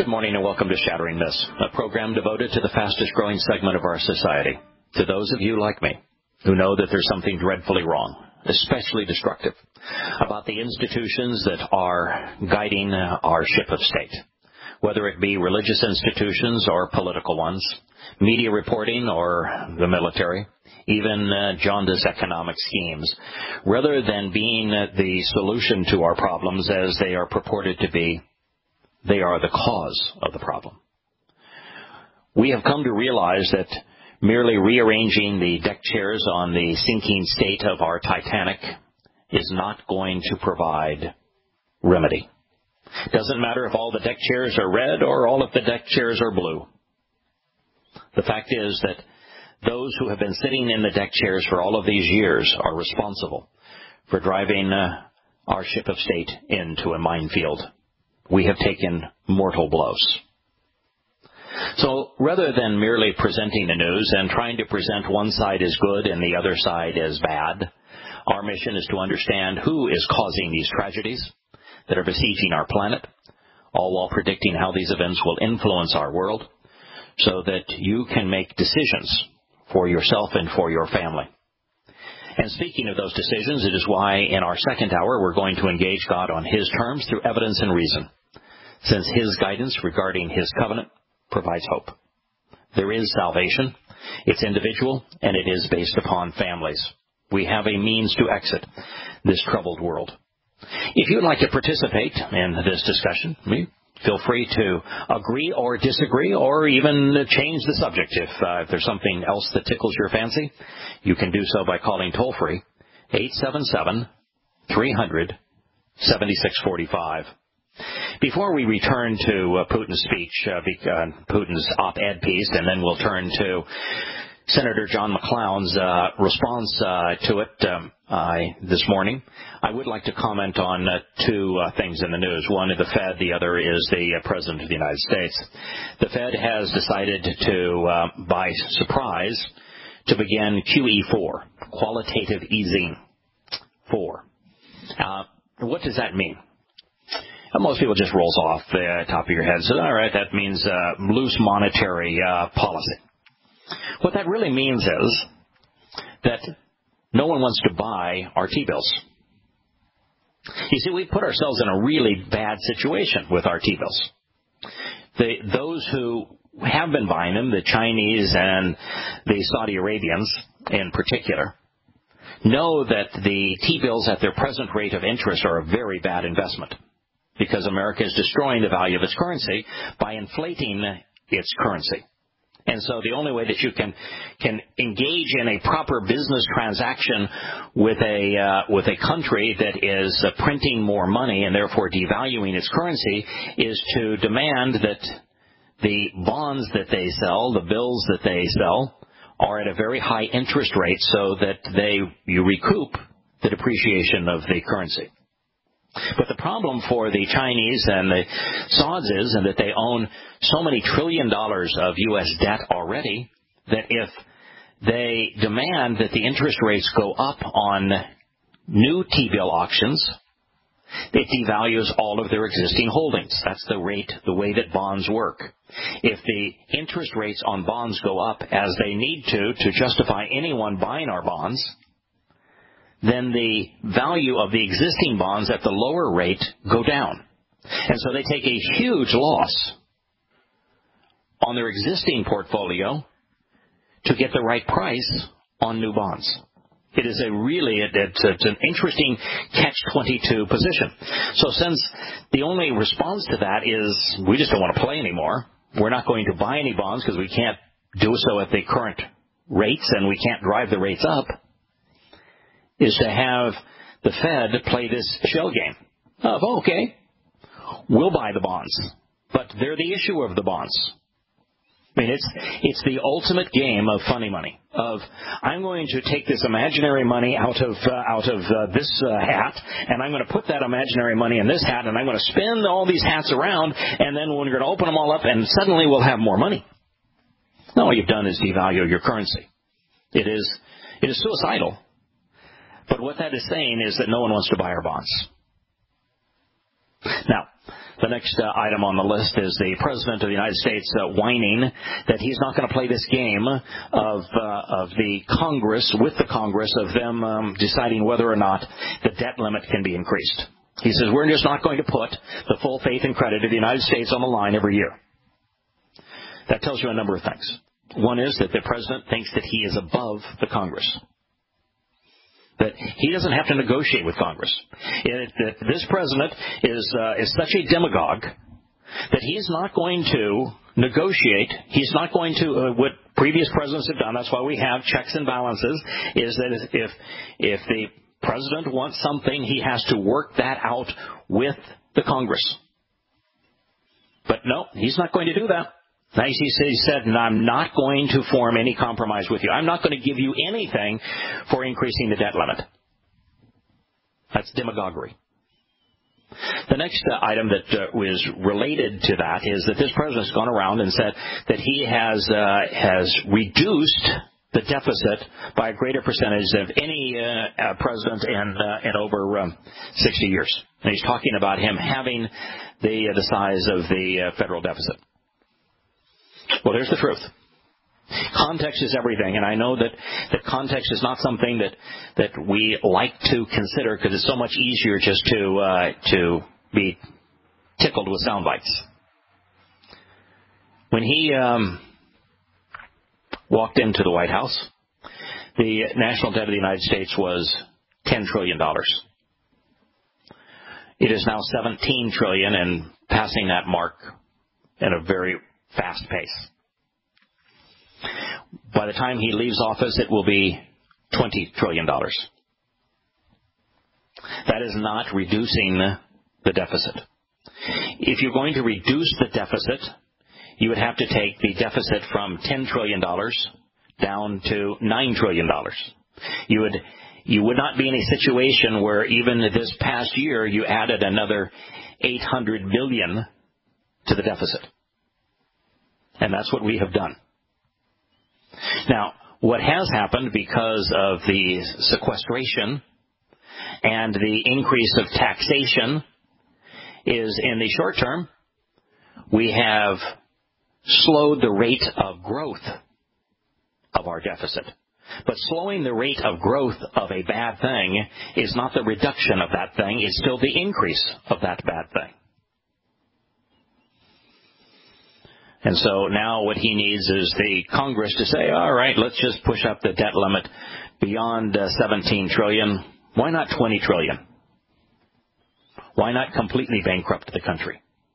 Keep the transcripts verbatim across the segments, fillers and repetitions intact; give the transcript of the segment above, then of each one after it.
morning and welcome to Shattering Myths, a program devoted to the fastest growing segment of our society. To those of you like me who know that there's something dreadfully wrong, especially destructive, about the institutions that are guiding our ship of state, whether it be religious institutions or political ones, media reporting or the military, even uh, jaundiced economic schemes, rather than being uh, the solution to our problems as they are purported to be, they are the cause of the problem. We have come to realize that merely rearranging the deck chairs on the sinking state of our Titanic is not going to provide remedy. Doesn't matter if all the deck chairs are red or all of the deck chairs are blue. The fact is that those who have been sitting in the deck chairs for all of these years are responsible for driving uh, our ship of state into a minefield. We have taken mortal blows. So rather than merely presenting the news and trying to present one side as good and the other side as bad, our mission is to understand who is causing these tragedies that are besieging our planet, all while predicting how these events will influence our world so that you can make decisions for yourself and for your family. And speaking of those decisions, it is why in our second hour we're going to engage God on His terms through evidence and reason, since His guidance regarding His covenant provides hope. There is salvation. It's individual, and it is based upon families. We have a means to exit this troubled world. If you'd like to participate in this discussion, feel free to agree or disagree or even change the subject. If, uh, if there's something else that tickles your fancy, you can do so by calling toll-free eight seven seven, three hundred, seventy-six forty-five. Before we return to uh, Putin's speech, uh, uh, Putin's op-ed piece, and then we'll turn to Senator John McClown's uh, response uh, to it um, uh, this morning, I would like to comment on uh, two uh, things in the news. One is the Fed, the other is the uh, President of the United States. The Fed has decided to, uh, by surprise, to begin Q E four, quantitative easing four. Uh, what does that mean? Most people just rolls off the top of your head. So, all right, that means uh, loose monetary uh, policy. What that really means is that no one wants to buy our T-bills. You see, we put ourselves in a really bad situation with our T-bills. The, those who have been buying them, the Chinese and the Saudi Arabians in particular, know that the T-bills at their present rate of interest are a very bad investment, because America is destroying the value of its currency by inflating its currency. And so the only way that you can can engage in a proper business transaction with a uh, with a country that is uh, printing more money and therefore devaluing its currency is to demand that the bonds that they sell, the bills that they sell, are at a very high interest rate so that they you recoup the depreciation of the currency. But the problem for the Chinese and the Sauds is and that they own so many trillion dollars of U S debt already that if they demand that the interest rates go up on new T-bill auctions, it devalues all of their existing holdings. That's the rate, the way that bonds work. If the interest rates on bonds go up as they need to to justify anyone buying our bonds, then the value of the existing bonds at the lower rate go down. And so they take a huge loss on their existing portfolio to get the right price on new bonds. It is a really, it's, it's an interesting catch twenty-two position. So since the only response to that is we just don't want to play anymore, we're not going to buy any bonds because we can't do so at the current rates and we can't drive the rates up, is to have the Fed play this shell game of, oh, okay, we'll buy the bonds, but they're the issuer of the bonds. I mean, it's it's the ultimate game of funny money, of I'm going to take this imaginary money out of uh, out of uh, this uh, hat, and I'm going to put that imaginary money in this hat, and I'm going to spin all these hats around, and then we're going to open them all up, and suddenly we'll have more money. No, all you've done is devalue your currency. It is it is suicidal. But what that is saying is that no one wants to buy our bonds. Now, The next uh, item on the list is the President of the United States uh, whining that he's not going to play this game of uh, of the Congress, with the Congress, of them um, deciding whether or not the debt limit can be increased. He says, we're just not going to put the full faith and credit of the United States on the line every year. That tells you a number of things. One is that the President thinks that he is above the Congress, that he doesn't have to negotiate with Congress. It, that this president is uh, is such a demagogue that he's not going to negotiate. He's not going to, uh, what previous presidents have done, that's why we have checks and balances, is that if if the president wants something, he has to work that out with the Congress. But no, he's not going to do that. He said, I'm not going to form any compromise with you. I'm not going to give you anything for increasing the debt limit. That's demagoguery. The next uh, item that uh, was related to that is that this president has gone around and said that he has uh, has reduced the deficit by a greater percentage of any uh, uh, president in, uh, in over um, sixty years. And he's talking about him having the, uh, the size of the uh, federal deficit. Well, here's the truth. Context is everything, and I know that, that context is not something that, that we like to consider because it's so much easier just to uh, to be tickled with sound bites. When he um, walked into the White House, the national debt of the United States was ten trillion dollars. It is now seventeen trillion dollars and passing that mark at a very fast pace. By the time he leaves office, it will be twenty trillion dollars. That is not reducing the deficit. If you're going to reduce the deficit, you would have to take the deficit from ten trillion dollars down to nine trillion dollars. You would, you would not be in a situation where even this past year you added another eight hundred billion dollars to the deficit. And that's what we have done. Now, what has happened because of the sequestration and the increase of taxation is, in the short term, we have slowed the rate of growth of our deficit. But slowing the rate of growth of a bad thing is not the reduction of that thing. It's still the increase of that bad thing. And so now what he needs is the Congress to say, all right, let's just push up the debt limit beyond uh, seventeen trillion dollars. Why not twenty trillion dollars? Why not completely bankrupt the country?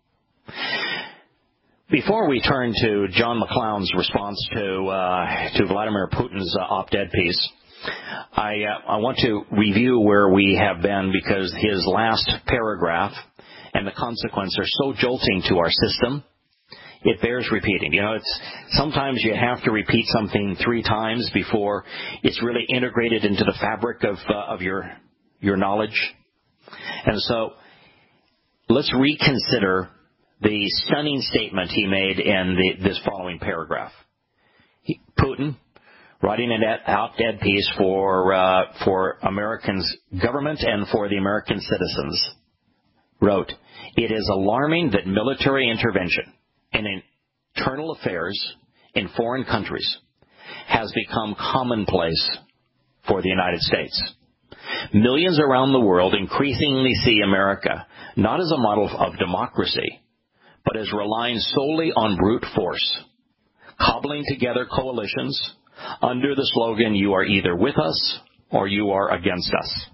Before we turn to John McClown's response to uh, to Vladimir Putin's uh, op-ed piece, I, uh, I want to review where we have been because his last paragraph and the consequences are so jolting to our system. It bears repeating. You know, it's sometimes you have to repeat something three times before it's really integrated into the fabric of uh, of your your knowledge. And so, let's reconsider the stunning statement he made in the, this following paragraph. He, Putin, writing an op-ed piece for uh, for Americans' government and for the American citizens, wrote, "It is alarming that military intervention in internal affairs in foreign countries has become commonplace for the United States. Millions around the world increasingly see America not as a model of democracy, but as relying solely on brute force, cobbling together coalitions under the slogan, you are either with us or you are against us."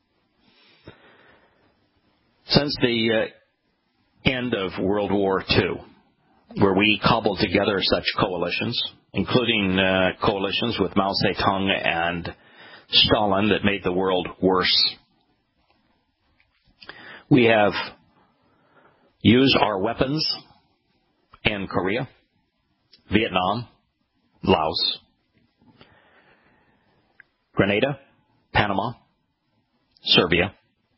Since the uh, end of World War Two, where we cobbled together such coalitions, including uh, coalitions with Mao Zedong and Stalin that made the world worse, we have used our weapons in Korea, Vietnam, Laos, Grenada, Panama, Serbia,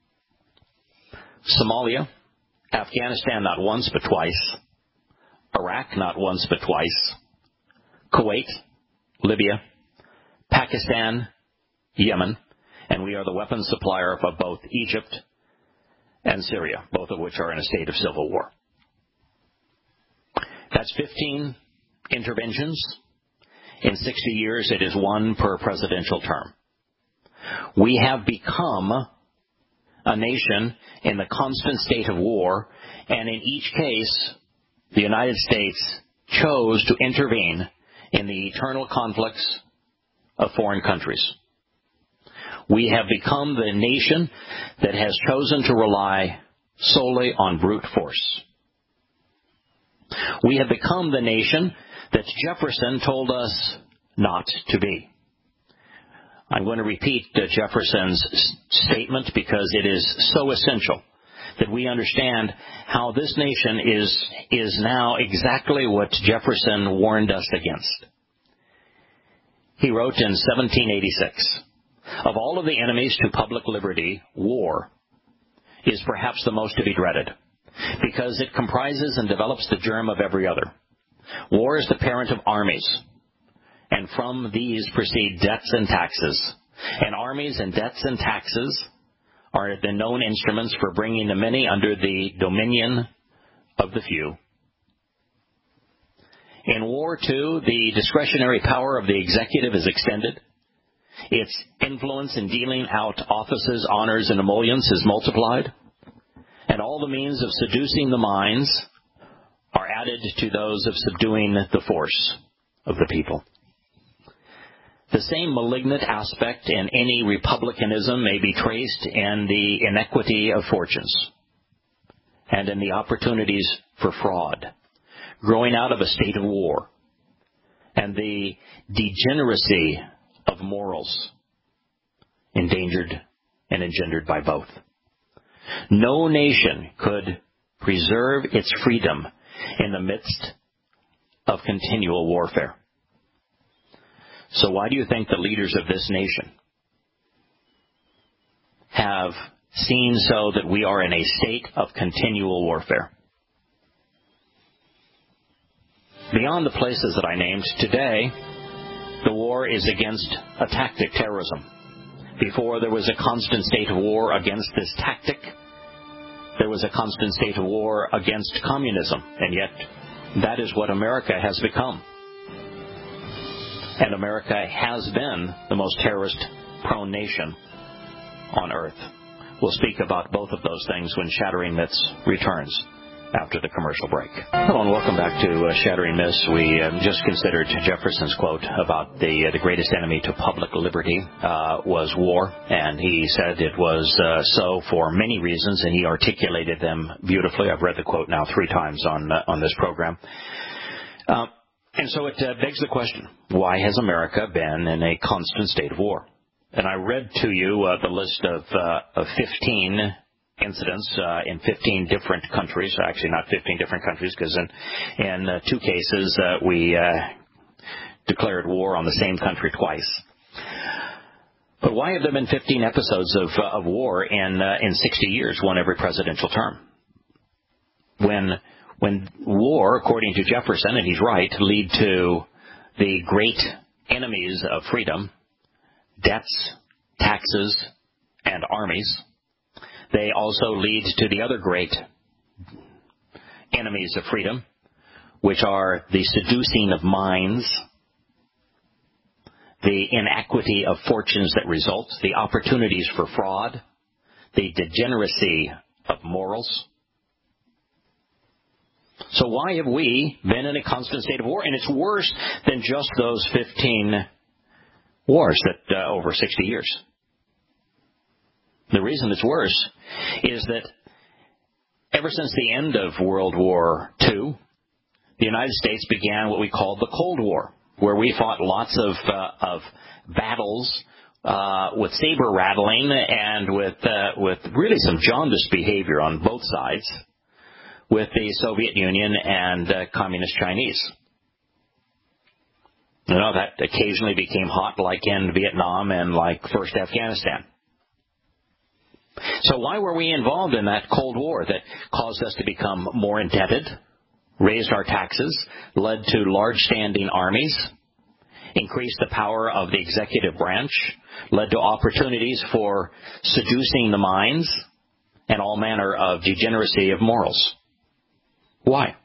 Somalia, Afghanistan not once but twice, Iraq not once but twice, Kuwait, Libya, Pakistan, Yemen, and we are the weapons supplier of both Egypt and Syria, both of which are in a state of civil war. That's fifteen interventions. In sixty years, it is one per presidential term. We have become a nation in the constant state of war, and in each case, the United States chose to intervene in the eternal conflicts of foreign countries. We have become the nation that has chosen to rely solely on brute force. We have become the nation that Jefferson told us not to be. I'm going to repeat Jefferson's statement because it is so essential that we understand how this nation is, is now exactly what Jefferson warned us against. He wrote in seventeen eighty-six, "Of all of the enemies to public liberty, war is perhaps the most to be dreaded, because it comprises and develops the germ of every other. War is the parent of armies, and from these proceed debts and taxes. And armies and debts and taxes are the known instruments for bringing the many under the dominion of the few. In war, too, the discretionary power of the executive is extended. Its influence in dealing out offices, honors, and emoluments is multiplied. And all the means of seducing the minds are added to those of subduing the force of the people." The same malignant aspect in any republicanism may be traced in the inequity of fortunes and in the opportunities for fraud growing out of a state of war and the degeneracy of morals endangered and engendered by both. No nation could preserve its freedom in the midst of continual warfare. So why do you think the leaders of this nation have seen so that we are in a state of continual warfare? Beyond the places that I named, today the war is against a tactic, terrorism. Before, there was a constant state of war against this tactic. There was a constant state of war against communism, and yet that is what America has become. And America has been the most terrorist-prone nation on earth. We'll speak about both of those things when Shattering Myths returns after the commercial break. Hello and welcome back to uh, Shattering Myths. We um, just considered Jefferson's quote about the uh, the greatest enemy to public liberty uh, was war, and he said it was uh, so for many reasons, and he articulated them beautifully. I've read the quote now three times on uh, on this program. Uh, and so it uh, begs the question, why has America been in a constant state of war? And I read to you uh, the list of, uh, of fifteen incidents uh, in fifteen different countries. Actually, not fifteen different countries, because in, in uh, two cases uh, we uh, declared war on the same country twice. But why have there been fifteen episodes of, uh, of war in uh, in sixty years, one every presidential term? When when war, according to Jefferson, and he's right, lead to the great enemies of freedom, debts, taxes, and armies, they also lead to the other great enemies of freedom, which are the seducing of minds, the inequity of fortunes that result, the opportunities for fraud, the degeneracy of morals. So why have we been in a constant state of war? And it's worse than just those fifteen wars that uh, over sixty years. The reason it's worse is that ever since the end of World War Two, the United States began what we called the Cold War, where we fought lots of uh, of battles uh, with saber rattling and with uh, with really some jaundiced behavior on both sides with the Soviet Union and uh, Communist Chinese. You know, that occasionally became hot, like in Vietnam and like first Afghanistan. So why were we involved in that Cold War that caused us to become more indebted, raised our taxes, led to large standing armies, increased the power of the executive branch, led to opportunities for seducing the minds, and all manner of degeneracy of morals. Why?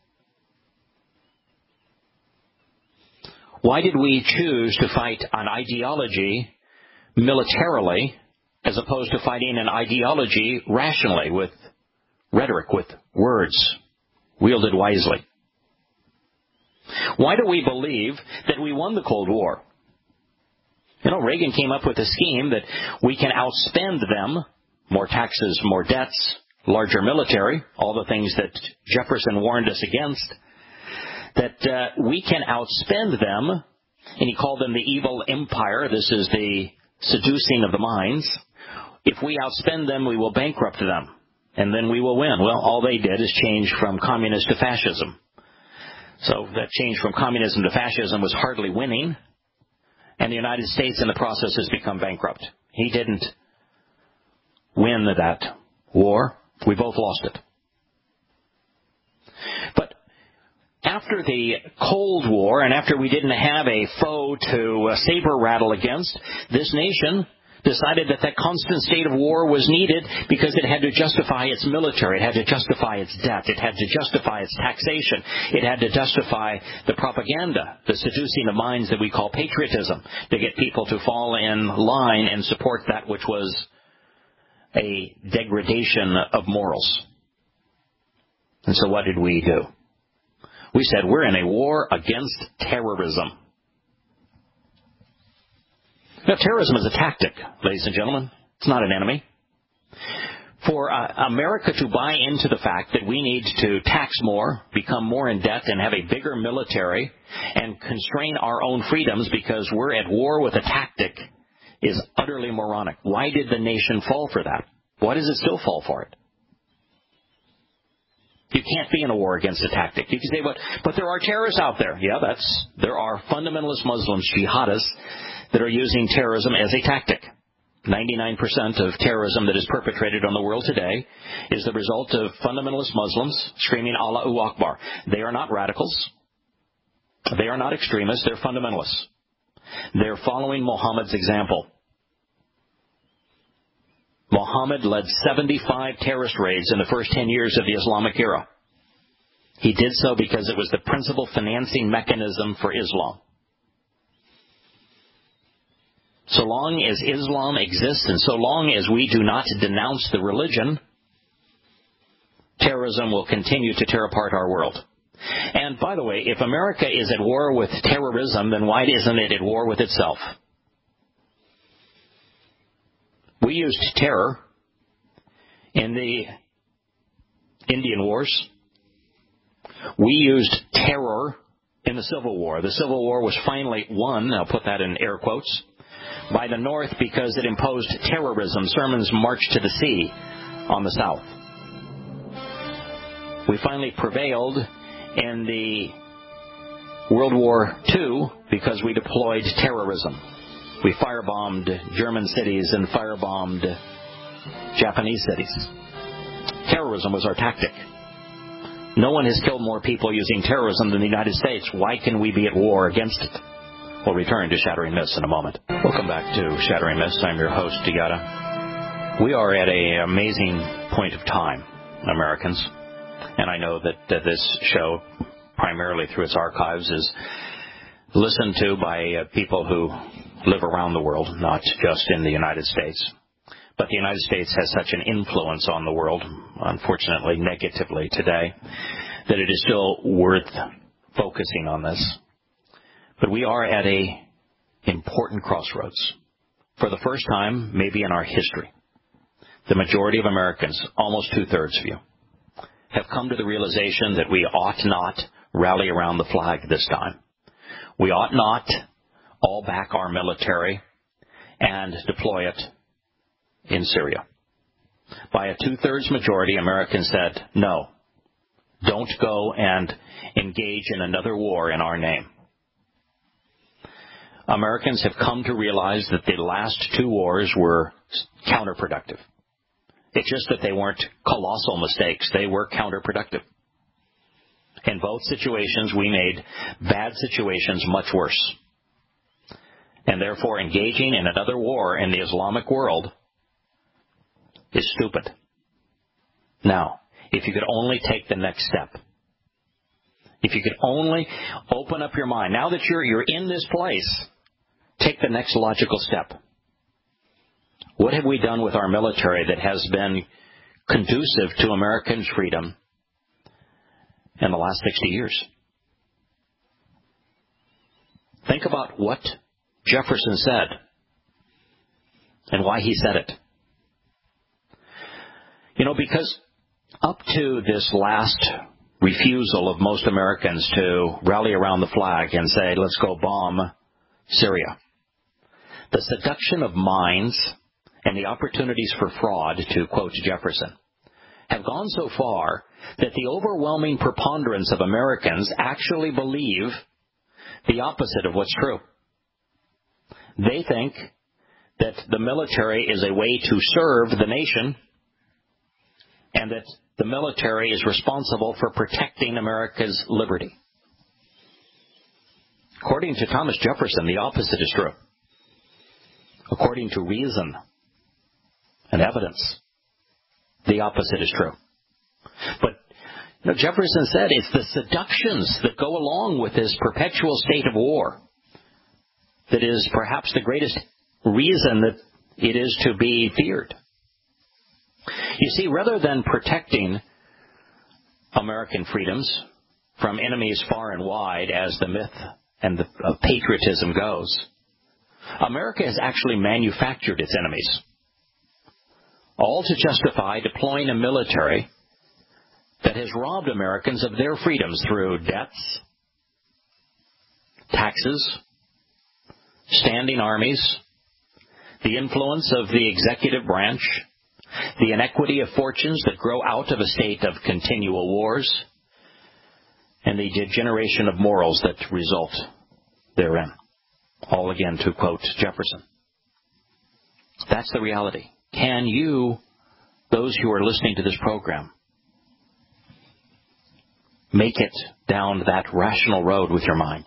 Why did we choose to fight an ideology militarily as opposed to fighting an ideology rationally, with rhetoric, with words wielded wisely? Why do we believe that we won the Cold War? You know, Reagan came up with a scheme that we can outspend them, more taxes, more debts, larger military, all the things that Jefferson warned us against, that uh, we can outspend them, and he called them the evil empire. This is the seducing of the minds. If we outspend them, we will bankrupt them, and then we will win. Well, all they did is change from communist to fascism. So that change from communism to fascism was hardly winning, and the United States in the process has become bankrupt. He didn't win that war. We both lost it. But after the Cold War, and after we didn't have a foe to uh, saber rattle against, this nation decided that that constant state of war was needed because it had to justify its military, it had to justify its debt, it had to justify its taxation, it had to justify the propaganda, the seducing of minds that we call patriotism, to get people to fall in line and support that which was a degradation of morals. And so what did we do? We said, we're in a war against terrorism. Now, terrorism is a tactic, ladies and gentlemen. It's not an enemy. For uh, America to buy into the fact that we need to tax more, become more in debt, and have a bigger military, and constrain our own freedoms because we're at war with a tactic is utterly moronic. Why did the nation fall for that? Why does it still fall for it? You can't be in a war against a tactic. You can say, but, but there are terrorists out there. Yeah, that's, there are fundamentalist Muslims, jihadists, that are using terrorism as a tactic. ninety-nine percent of terrorism that is perpetrated on the world today is the result of fundamentalist Muslims screaming Allahu Akbar. They are not radicals. They are not extremists. They're fundamentalists. They're following Muhammad's example. Muhammad led seventy-five terrorist raids in the first ten years of the Islamic era. He did so because it was the principal financing mechanism for Islam. So long as Islam exists and so long as we do not denounce the religion, terrorism will continue to tear apart our world. And by the way, if America is at war with terrorism, then why isn't it at war with itself? We used terror in the Indian Wars. We used terror in the Civil War. The Civil War was finally won, I'll put that in air quotes, by the North because it imposed terrorism. Sermons marched to the sea on the South. We finally prevailed in the World War Two because we deployed terrorism. We firebombed German cities and firebombed Japanese cities. Terrorism was our tactic. No one has killed more people using terrorism than the United States. Why can we be at war against it? We'll return to Shattering Myths in a moment. Welcome back to Shattering Myths. I'm your host, Digata. We are at an amazing point of time, Americans. And I know that, that this show, primarily through its archives, is listened to by uh, people who live around the world, not just in the United States. But the United States has such an influence on the world, unfortunately negatively today, that it is still worth focusing on this. But we are at a important crossroads. For the first time, maybe in our history, the majority of Americans, almost two-thirds of you, have come to the realization that we ought not rally around the flag this time. We ought not all back our military and deploy it in Syria. By a two-thirds majority, Americans said, no, don't go and engage in another war in our name. Americans have come to realize that the last two wars were counterproductive. It's just that they weren't colossal mistakes. They were counterproductive. In both situations, we made bad situations much worse. And therefore, engaging in another war in the Islamic world is stupid. Now, if you could only take the next step, if you could only open up your mind, now that you're, you're in this place, take the next logical step. What have we done with our military that has been conducive to Americans' freedom in the last sixty years? Think about what Jefferson said and why he said it. You know, because up to this last refusal of most Americans to rally around the flag and say, let's go bomb Syria, the seduction of minds and the opportunities for fraud, to quote Jefferson, have gone so far that the overwhelming preponderance of Americans actually believe the opposite of what's true. They think that the military is a way to serve the nation and that the military is responsible for protecting America's liberty. According to Thomas Jefferson, the opposite is true. According to reason and evidence, the opposite is true. But you know, Jefferson said it's the seductions that go along with this perpetual state of war that is perhaps the greatest reason that it is to be feared. You see, rather than protecting American freedoms from enemies far and wide, as the myth and the, of patriotism goes, America has actually manufactured its enemies, all to justify deploying a military that has robbed Americans of their freedoms through debts, taxes, standing armies, the influence of the executive branch, the inequity of fortunes that grow out of a state of continual wars, and the degeneration of morals that result therein. All again to quote Jefferson. That's the reality. Can you, those who are listening to this program, make it down that rational road with your mind?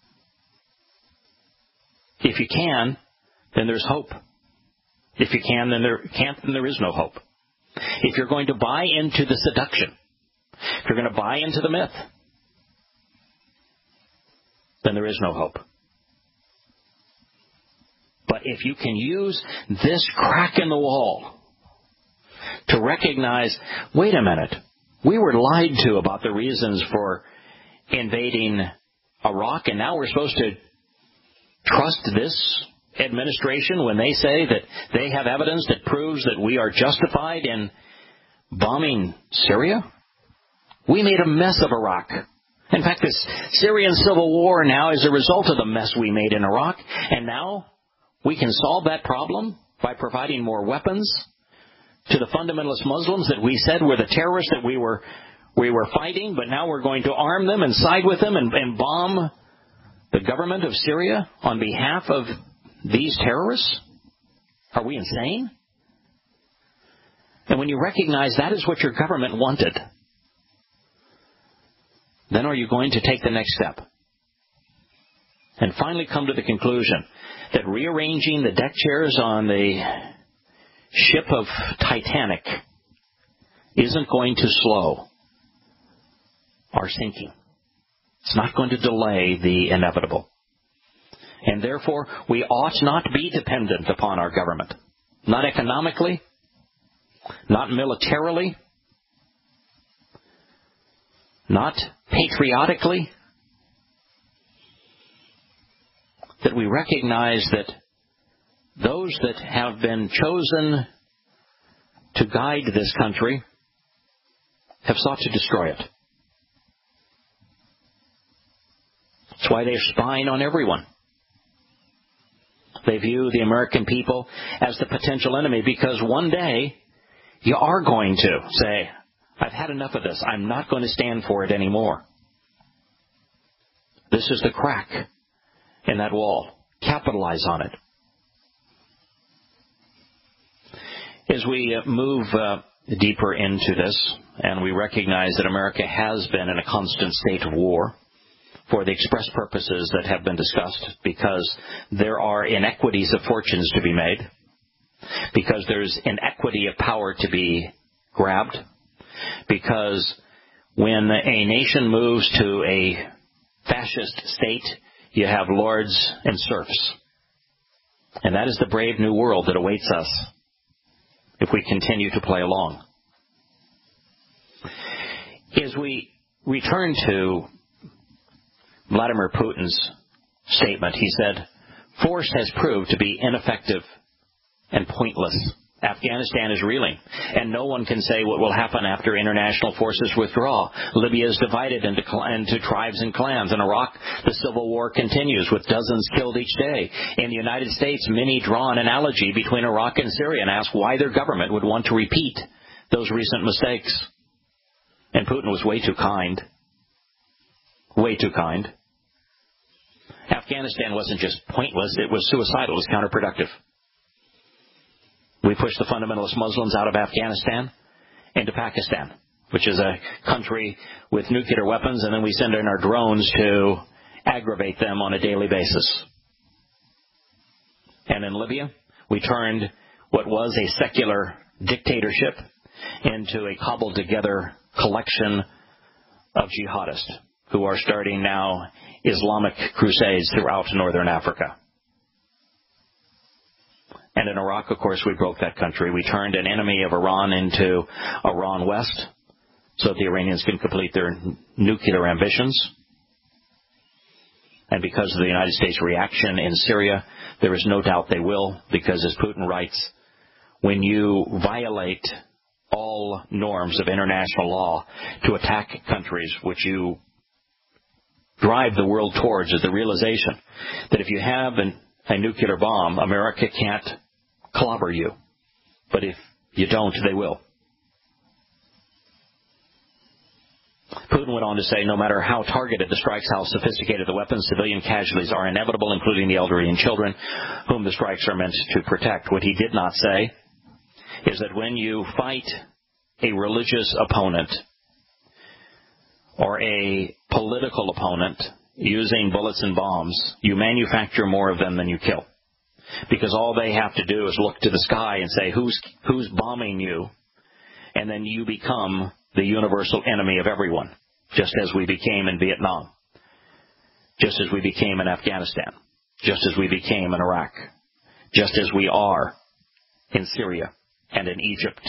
If you can, then there's hope. If you can, then there can't, then there is no hope. If you're going to buy into the seduction, if you're going to buy into the myth, then there is no hope. But if you can use this crack in the wall to recognize, wait a minute, we were lied to about the reasons for invading Iraq, and now we're supposed to trust this administration when they say that they have evidence that proves that we are justified in bombing Syria? We made a mess of Iraq. In fact, this Syrian civil war now is a result of the mess we made in Iraq, and now we can solve that problem by providing more weapons to the fundamentalist Muslims that we said were the terrorists that we were we were fighting, but now we're going to arm them and side with them and, and bomb the government of Syria on behalf of these terrorists? Are we insane? And when you recognize that is what your government wanted, then are you going to take the next step? And finally come to the conclusion that rearranging the deck chairs on the ship of Titanic isn't going to slow our sinking. It's not going to delay the inevitable. And therefore, we ought not be dependent upon our government. Not economically, not militarily, not patriotically. That we recognize that those that have been chosen to guide this country have sought to destroy it. That's why they're spying on everyone. They view the American people as the potential enemy because one day you are going to say, I've had enough of this. I'm not going to stand for it anymore. This is the crack in that wall. Capitalize on it. As we move uh, deeper into this, and we recognize that America has been in a constant state of war for the express purposes that have been discussed, because there are inequities of fortunes to be made, because there's inequity of power to be grabbed, because when a nation moves to a fascist state, you have lords and serfs. And that is the brave new world that awaits us if we continue to play along. As we return to Vladimir Putin's statement, he said, "Force has proved to be ineffective and pointless. Afghanistan is reeling, and no one can say what will happen after international forces withdraw. Libya is divided into, into tribes and clans. In Iraq, the civil war continues with dozens killed each day. In the United States, many draw an analogy between Iraq and Syria and ask why their government would want to repeat those recent mistakes." And Putin was way too kind. Way too kind. Afghanistan wasn't just pointless, it was suicidal, it was counterproductive. We pushed the fundamentalist Muslims out of Afghanistan into Pakistan, which is a country with nuclear weapons, and then we send in our drones to aggravate them on a daily basis. And in Libya, we turned what was a secular dictatorship into a cobbled-together collection of jihadists who are starting now Islamic crusades throughout northern Africa. And in Iraq, of course, we broke that country. We turned an enemy of Iran into Iran West so that the Iranians can complete their nuclear ambitions. And because of the United States reaction in Syria, there is no doubt they will, because as Putin writes, when you violate all norms of international law to attack countries which you drive the world towards is the realization that if you have an, a nuclear bomb, America can't clobber you. But if you don't, they will. Putin went on to say, no matter how targeted the strikes, how sophisticated the weapons, civilian casualties are inevitable, including the elderly and children, whom the strikes are meant to protect. What he did not say is that when you fight a religious opponent or a political opponent using bullets and bombs, you manufacture more of them than you kill. Because all they have to do is look to the sky and say, who's, who's bombing you? And then you become the universal enemy of everyone, just as we became in Vietnam, just as we became in Afghanistan, just as we became in Iraq, just as we are in Syria and in Egypt.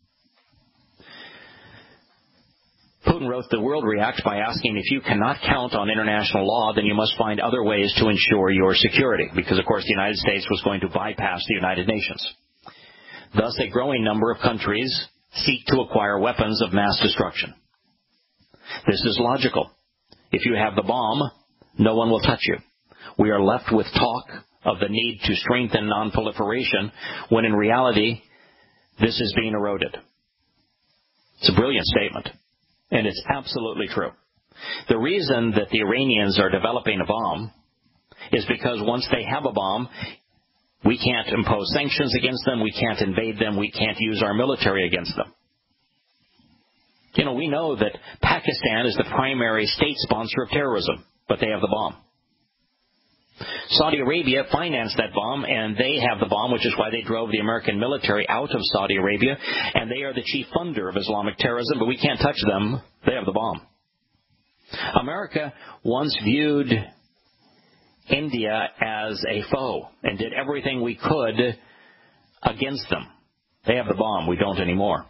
Putin wrote, the world reacts by asking, if you cannot count on international law, then you must find other ways to ensure your security, because, of course, the United States was going to bypass the United Nations. Thus, a growing number of countries seek to acquire weapons of mass destruction. This is logical. If you have the bomb, no one will touch you. We are left with talk of the need to strengthen non-proliferation, when in reality, this is being eroded. It's a brilliant statement. And it's absolutely true. The reason that the Iranians are developing a bomb is because once they have a bomb, we can't impose sanctions against them, we can't invade them, we can't use our military against them. You know, we know that Pakistan is the primary state sponsor of terrorism, but they have the bomb. Saudi Arabia financed that bomb, and they have the bomb, which is why they drove the American military out of Saudi Arabia, and they are the chief funder of Islamic terrorism, but we can't touch them. They have the bomb. America once viewed India as a foe and did everything we could against them. They have the bomb. We don't anymore.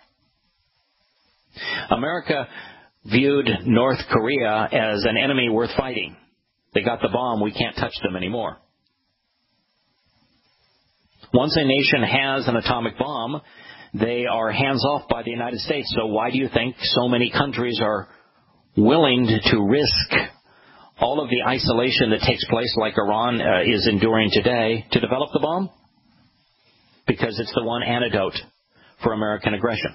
America viewed North Korea as an enemy worth fighting. They got the bomb. We can't touch them anymore. Once a nation has an atomic bomb, they are hands off by the United States. So why do you think so many countries are willing to risk all of the isolation that takes place, like Iran uh, is enduring today, to develop the bomb? Because it's the one antidote for American aggression.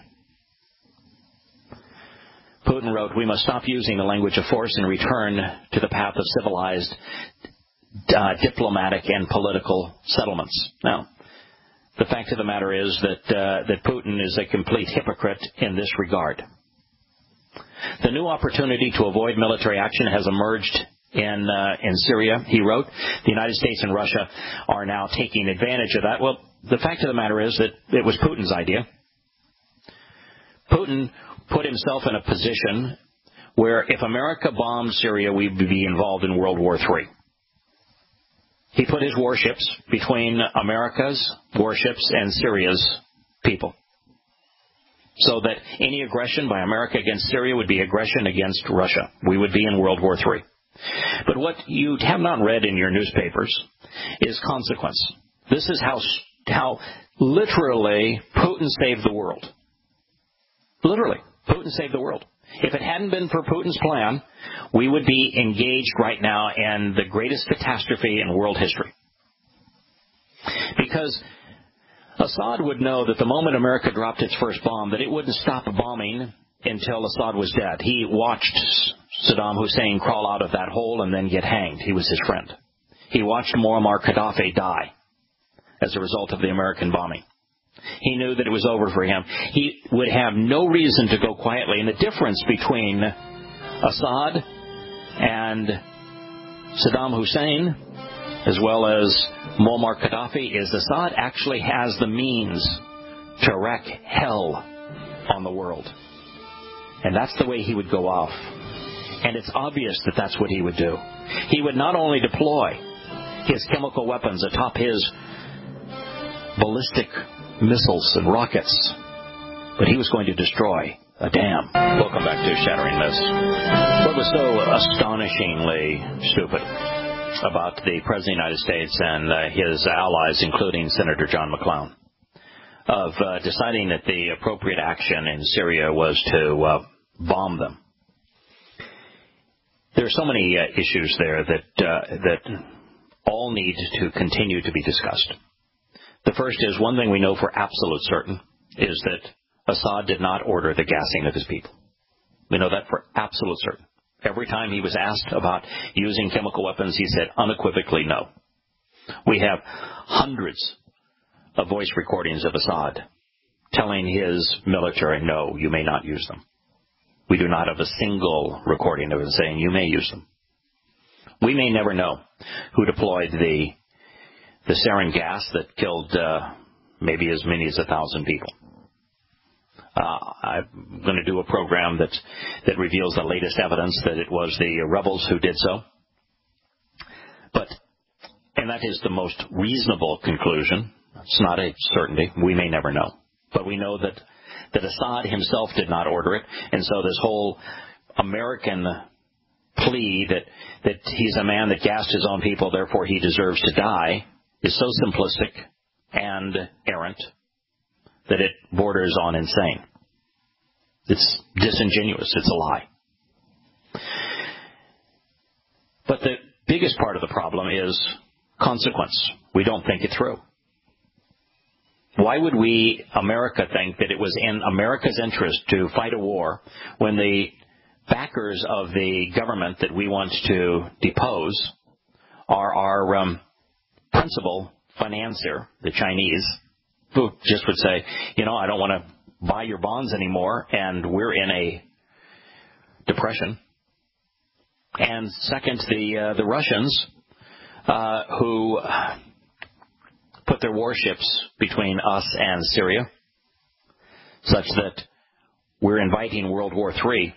Putin wrote, we must stop using the language of force and return to the path of civilized, uh, diplomatic, and political settlements. Now, the fact of the matter is that uh, that Putin is a complete hypocrite in this regard. The new opportunity to avoid military action has emerged in uh, in Syria, he wrote. The United States and Russia are now taking advantage of that. Well, the fact of the matter is that it was Putin's idea. Putin put himself in a position where if America bombed Syria, we would be involved in World War Three. He put his warships between America's warships and Syria's people, so that any aggression by America against Syria would be aggression against Russia. We would be in World War Three. But what you have not read in your newspapers is consequence. This is how, how literally Putin saved the world. Literally, Putin saved the world. If it hadn't been for Putin's plan, we would be engaged right now in the greatest catastrophe in world history. Because Assad would know that the moment America dropped its first bomb, that it wouldn't stop bombing until Assad was dead. He watched Saddam Hussein crawl out of that hole and then get hanged. He was his friend. He watched Muammar Gaddafi die as a result of the American bombing. He knew that it was over for him. He would have no reason to go quietly. And the difference between Assad and Saddam Hussein, as well as Muammar Gaddafi, is Assad actually has the means to wreak hell on the world. And that's the way he would go off. And it's obvious that that's what he would do. He would not only deploy his chemical weapons atop his ballistic missiles and rockets, but he was going to destroy a dam. Welcome back to Shattering Myths. What was so astonishingly stupid about the President of the United States and uh, his allies, including Senator John McClown, of uh, deciding that the appropriate action in Syria was to uh, bomb them? There are so many uh, issues there that uh, that all need to continue to be discussed. The first is, one thing we know for absolute certain is that Assad did not order the gassing of his people. We know that for absolute certain. Every time he was asked about using chemical weapons, he said unequivocally no. We have hundreds of voice recordings of Assad telling his military, no, you may not use them. We do not have a single recording of him saying you may use them. We may never know who deployed the the sarin gas that killed uh, maybe as many as a thousand people. Uh, I'm going to do a program that that reveals the latest evidence that it was the rebels who did so. But, and that is the most reasonable conclusion. It's not a certainty. We may never know. But we know that, that Assad himself did not order it. And so this whole American plea that, that he's a man that gassed his own people, therefore he deserves to die, is so simplistic and errant that it borders on insane. It's disingenuous. It's a lie. But the biggest part of the problem is consequence. We don't think it through. Why would we, America, think that it was in America's interest to fight a war when the backers of the government that we want to depose are our um, principal financier, the Chinese, who just would say, you know, I don't want to buy your bonds anymore, and we're in a depression. And second, the uh, the Russians, uh, who put their warships between us and Syria, such that we're inviting World War Three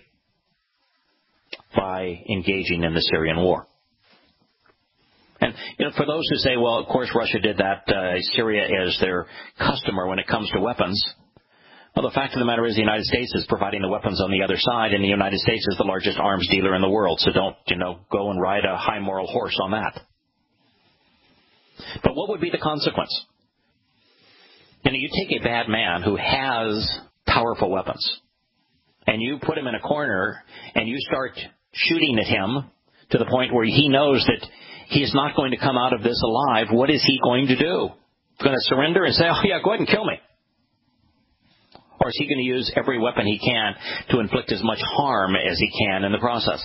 by engaging in the Syrian war. And, you know, for those who say, well, of course Russia did that, uh, Syria is their customer when it comes to weapons. Well, the fact of the matter is the United States is providing the weapons on the other side, and the United States is the largest arms dealer in the world. So don't, you know, go and ride a high moral horse on that. But what would be the consequence? You know, you take a bad man who has powerful weapons, and you put him in a corner, and you start shooting at him to the point where he knows that he's not going to come out of this alive. What is he going to do? Going to surrender and say, oh, yeah, go ahead and kill me? Or is he going to use every weapon he can to inflict as much harm as he can in the process?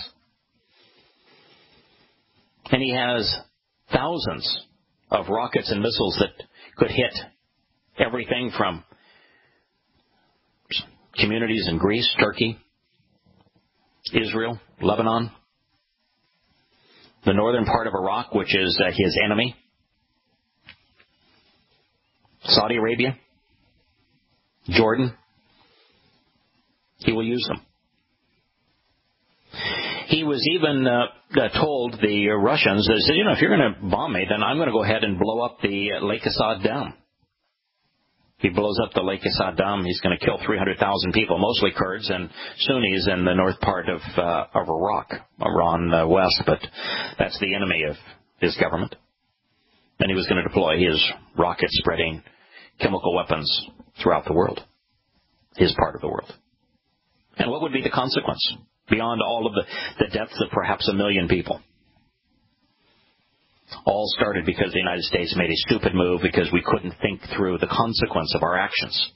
And he has thousands of rockets and missiles that could hit everything from communities in Greece, Turkey, Israel, Lebanon, the northern part of Iraq, which is uh, his enemy, Saudi Arabia, Jordan, He will use them. He was even uh, uh, told the Russians, they said, you know, if you're going to bomb me, then I'm going to go ahead and blow up the uh, Lake Assad Dam. He blows up the Lake Assad Dam, he's going to kill three hundred thousand people, mostly Kurds and Sunnis in the north part of, uh, of Iraq, Iran uh, west, but that's the enemy of his government. And he was going to deploy his rocket-spreading chemical weapons throughout the world, his part of the world. And what would be the consequence beyond all of the, the deaths of perhaps a million people? All started because the United States made a stupid move because we couldn't think through the consequence of our actions.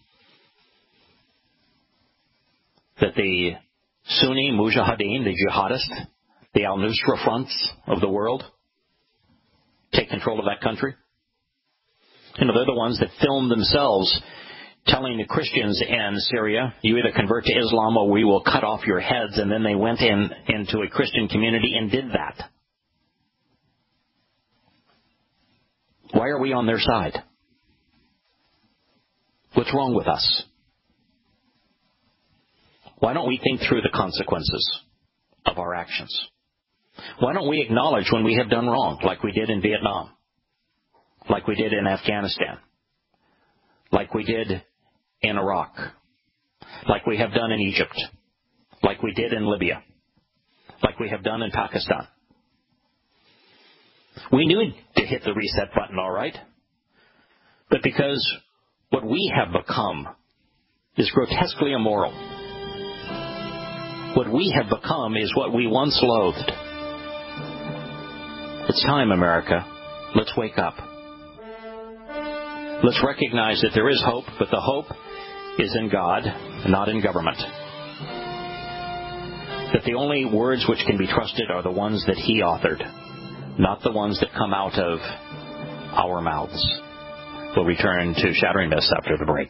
That the Sunni Mujahideen, the jihadists, the al-Nusra fronts of the world, take control of that country. You know, they're the ones that filmed themselves telling the Christians in Syria, you either convert to Islam or we will cut off your heads, and then they went in into a Christian community and did that. Why are we on their side? What's wrong with us? Why don't we think through the consequences of our actions? Why don't we acknowledge when we have done wrong, like we did in Vietnam, like we did in Afghanistan, like we did in Iraq, like we have done in Egypt, like we did in Libya, like we have done in Pakistan? We knew to hit the reset button, all right, but because what we have become is grotesquely immoral. What we have become is what we once loathed. It's time, America. Let's wake up. Let's recognize that there is hope, but the hope is in God, not in government. That the only words which can be trusted are the ones that He authored, not the ones that come out of our mouths. We'll return to Shattering Myths after the break.